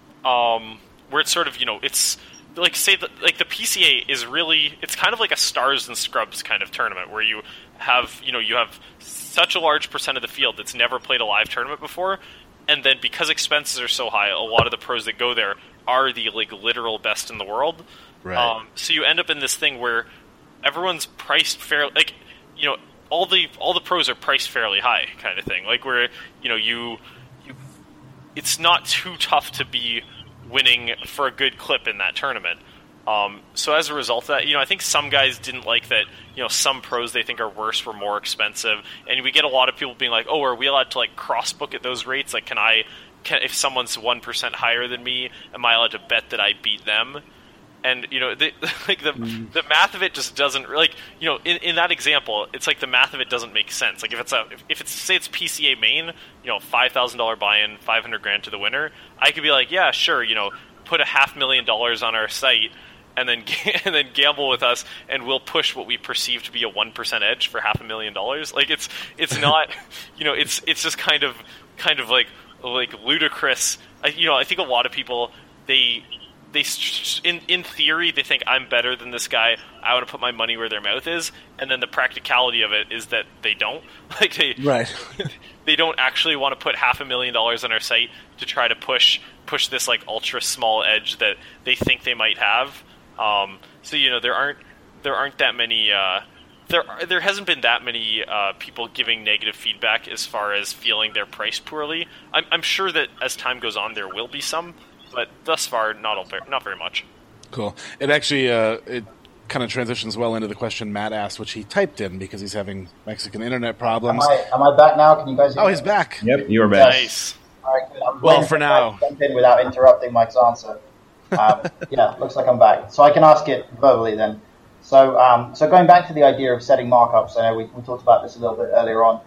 Um, where it's sort of, you know, it's, like, say, the, like, the P C A is really, it's kind of like a stars and scrubs kind of tournament, where you have, you know, you have such a large percent of the field that's never played a live tournament before, and then because expenses are so high, a lot of the pros that go there are the, like, literal best in the world. Right. Um, so you end up in this thing where everyone's priced fairly, like, you know, all the all the pros are priced fairly high, kind of thing. Like, where, you know, you you it's not too tough to be winning for a good clip in that tournament. Um, so as a result of that, you know, I think some guys didn't like that, you know, some pros they think are worse were more expensive. And we get a lot of people being like, oh, are we allowed to, like, cross-book at those rates? Like, can I, can, if someone's one percent higher than me, am I allowed to bet that I beat them? And, you know, the, like the mm. the math of it just doesn't, like, you know, in, in that example, it's like the math of it doesn't make sense. Like, if it's a, if, if it's, say it's P C A main, you know, five thousand dollars buy-in, five hundred grand to the winner, I could be like, yeah, sure, you know, put a half million dollars on our site and then and then gamble with us, and we'll push what we perceive to be a one percent edge for half a million dollars. Like, it's it's not, you know, it's it's just kind of kind of like like ludicrous. I, you know, I think a lot of people, they they in in theory they think I'm better than this guy. I want to put my money where their mouth is, and then the practicality of it is that they don't. Like, they right. They don't actually want to put half a million dollars on our site to try to push push this, like, ultra small edge that they think they might have. Um, so, you know, there aren't there aren't that many uh, there there hasn't been that many uh, people giving negative feedback as far as feeling they're priced poorly. I'm, I'm sure that as time goes on there will be some, but thus far not all, not very much. Cool. It actually uh, it kind of transitions well into the question Matt asked, which he typed in because he's having Mexican internet problems. Am I, am I back now? Can you guys hear Oh, me? he's back. Yep, you are back. Nice. All right, good. I'm Well, going for to now. jump in without interrupting Mike's answer. Um, yeah, looks like I'm back. So I can ask it verbally then. So um, so going back to the idea of setting markups, I know we, we talked about this a little bit earlier on.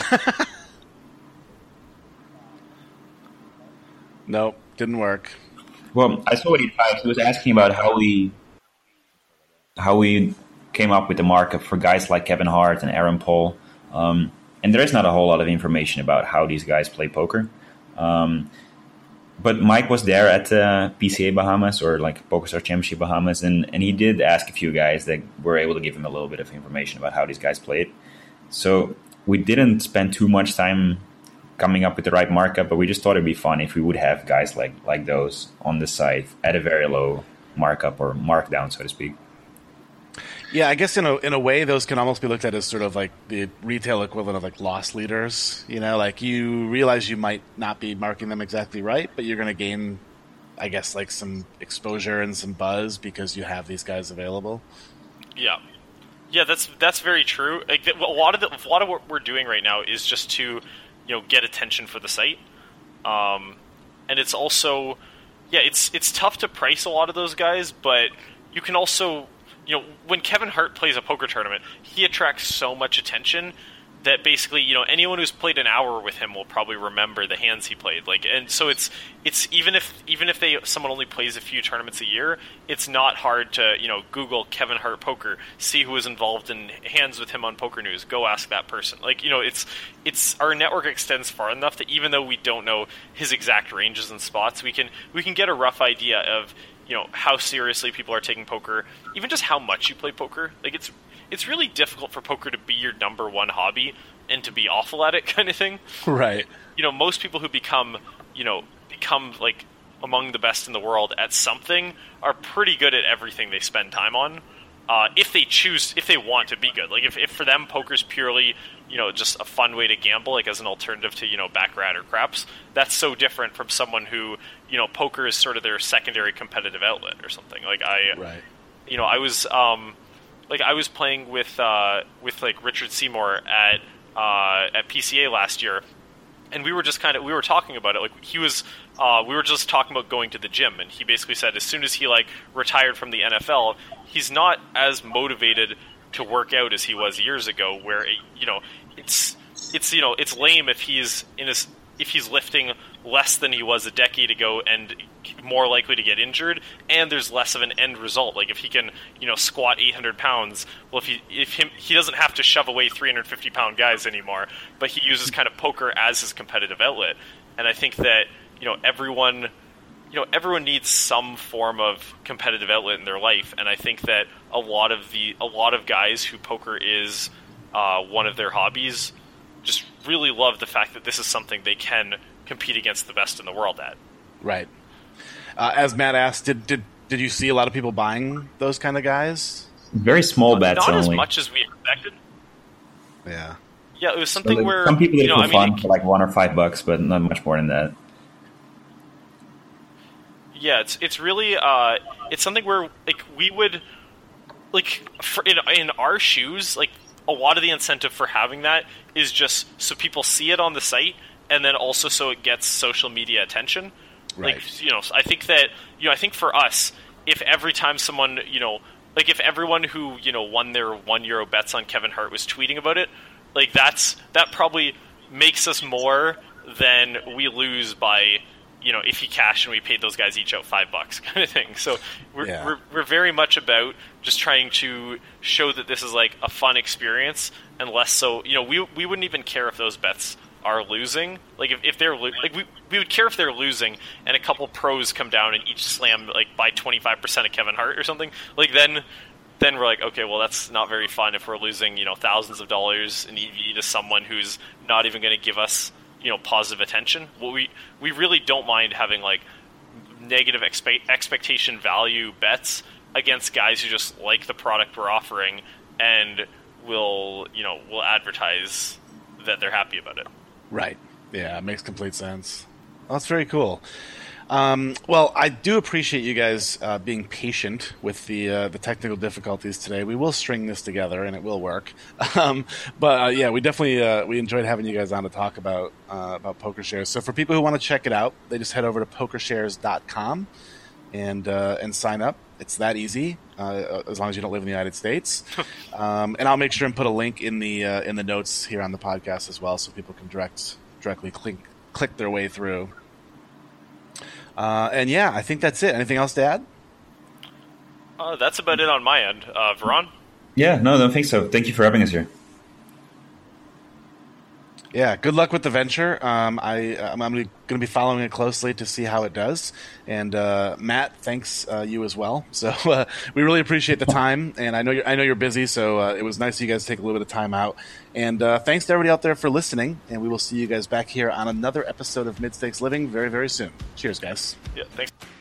Nope, didn't work. Well, I saw what he typed. He was asking about how we how we came up with the markup for guys like Kevin Hart and Aaron Paul. Um, and there is not a whole lot of information about how these guys play poker. Um, but Mike was there at uh, P C A Bahamas, or like PokerStars Championship Bahamas, and, and he did ask a few guys that were able to give him a little bit of information about how these guys played. So we didn't spend too much time coming up with the right markup, but we just thought it'd be fun if we would have guys like like those on the site at a very low markup or markdown, so to speak. Yeah, I guess in a in a way, those can almost be looked at as sort of like the retail equivalent of like loss leaders. You know, like you realize you might not be marking them exactly right, but you're going to gain, I guess, like some exposure and some buzz because you have these guys available. Yeah, yeah, that's that's very true. Like a lot of the, a lot of what we're doing right now is just to, you know, get attention for the site, um, and it's also, yeah, it's it's tough to price a lot of those guys, but you can also. You know, when Kevin Hart plays a poker tournament, he attracts so much attention that basically, you know, anyone who's played an hour with him will probably remember the hands he played. Like, and so it's it's even if even if they someone only plays a few tournaments a year, it's not hard to, you know, Google Kevin Hart poker, see who was involved in hands with him on Poker News, go ask that person. Like, you know, it's it's our network extends far enough that even though we don't know his exact ranges and spots, we can we can get a rough idea of, you know, how seriously people are taking poker, even just how much you play poker. Like, it's it's really difficult for poker to be your number one hobby and to be awful at it, kind of thing. Right. You know, most people who become, you know, become like among the best in the world at something are pretty good at everything they spend time on. Uh, if they choose, if they want to be good. Like, if, if for them poker's purely, you know, just a fun way to gamble, like as an alternative to, you know, baccarat or craps, that's so different from someone who, you know, poker is sort of their secondary competitive outlet or something. Like, I, right. you know, I was, um, like, I was playing with, uh, with like Richard Seymour at, uh, at P C A last year, and we were just kind of, we were talking about it. Like, he was, uh, we were just talking about going to the gym, and he basically said as soon as he, like, retired from the N F L, he's not as motivated to work out as he was years ago, where, it, you know, it's, it's, you know, it's lame if he's in his, if he's lifting less than he was a decade ago and more likely to get injured, and there's less of an end result. Like, if he can, you know, squat eight hundred pounds, well, if he, if him, he doesn't have to shove away three hundred fifty pound guys anymore, but he uses kind of poker as his competitive outlet. And I think that, you know, everyone, you know, everyone needs some form of competitive outlet in their life. And I think that a lot of the, a lot of guys who poker is uh, one of their hobbies just really love the fact that this is something they can compete against the best in the world at. Right. Uh, as Matt asked, did, did did you see a lot of people buying those kind of guys? Very small bets Not only. as much as we expected. Yeah. Yeah, it was something so, where some people did you know, it for I fun mean, for like one or five bucks, but not much more than that. Yeah, it's it's really uh, it's something where like we would like for, in in our shoes, like a lot of the incentive for having that is just so people see it on the site, and then also so it gets social media attention. Right. Like, you know, I think that, you know, I think for us, if every time someone, you know, like if everyone who, you know, won their one euro bets on Kevin Hart was tweeting about it, like that's, that probably makes us more than we lose by, you know, if he cashed and we paid those guys each out five bucks kind of thing. So we're, Yeah. we're, we're very much about just trying to show that this is like a fun experience, and less so, you know, we, we wouldn't even care if those bets are losing. Like if, if they're lo- like we we would care if they're losing and a couple pros come down and each slam like by twenty-five percent of Kevin Hart or something. Like then then we're like, okay, well that's not very fun if we're losing, you know, thousands of dollars in E V to someone who's not even going to give us, you know, positive attention. Well, we we really don't mind having like negative expe- expectation value bets against guys who just like the product we're offering and will, you know, will advertise that they're happy about it. Right. Yeah, it makes complete sense. Well, that's very cool. Um, well, I do appreciate you guys uh, being patient with the uh, the technical difficulties today. We will string this together, and it will work. Um, but uh, yeah, we definitely uh, we enjoyed having you guys on to talk about uh, about PokerShares. So for people who want to check it out, they just head over to poker shares dot com and uh, and sign up. It's that easy, uh, as long as you don't live in the United States. um, and I'll make sure and put a link in the uh, in the notes here on the podcast as well, so people can direct directly click click their way through. Uh, and yeah, I think that's it. Anything else to add? Uh, that's about it on my end. Uh, Veron? Yeah, no, I don't think so. Thank you for having us here. Yeah, good luck with the venture. Um, I, I'm, I'm going to be following it closely to see how it does. And uh, Matt, thanks uh, you as well. So uh, we really appreciate the time. And I know you're, I know you're busy, so uh, it was nice of you guys to take a little bit of time out. And uh, thanks to everybody out there for listening. And we will see you guys back here on another episode of Mid-Stakes Living very, very soon. Cheers, guys. Yeah, thanks.